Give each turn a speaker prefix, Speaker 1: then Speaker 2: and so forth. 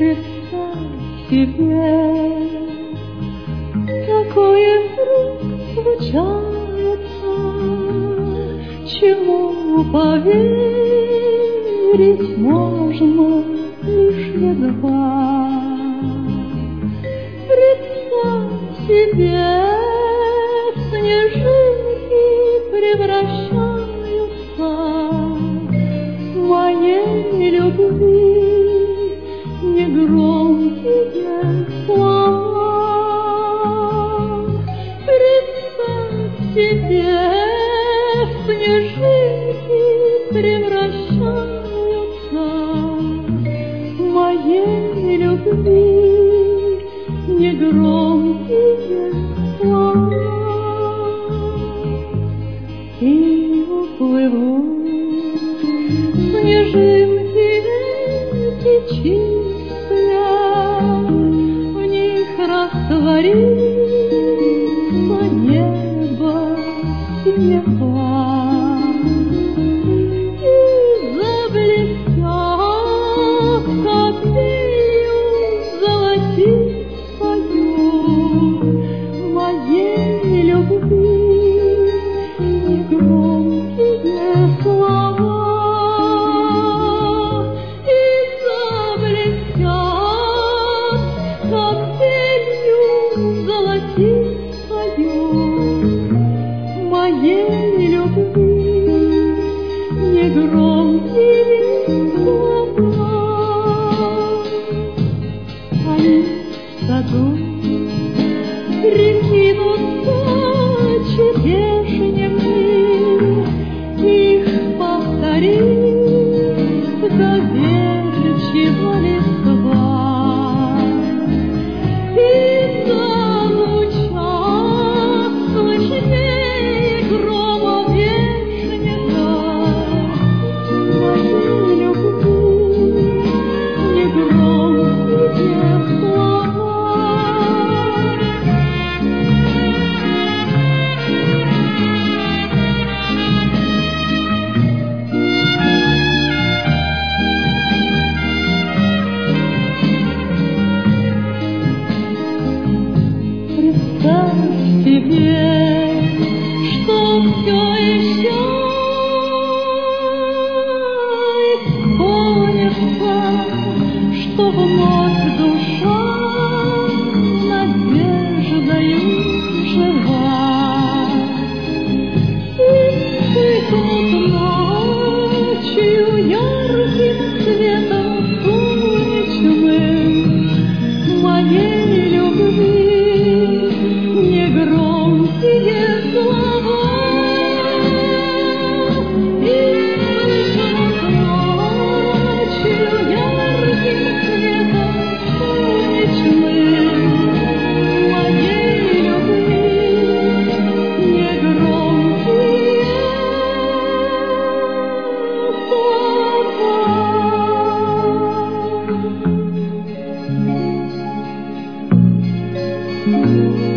Speaker 1: Представь себе, такое вдруг случается, чему поверить можно лишь едва. Представь себе, снежинки превращаются в моей любви негромкие слова. Представь себе, снежинки превращаются в моей любви негромкие слова. И уплывут снежинки эти чистые, в них растворится небо синева. И заблестят капелью золотистою моей любви негромкие слова. И заблестят капелью золотистою моей любви негромкие слова. Они в саду прикинутся черешнями, их повторит доверчиво листва. И зазвучат слышнее грома вешнего моей любви негромкие слова. Представь себе, что все еще исполнится, что вновь душа надеждою жива. И вспыхнут ночью ярким светом солнечным моей любви негромкие слова. И вспыхнут ночью ярким светом солнечным моей любви негромкие слова.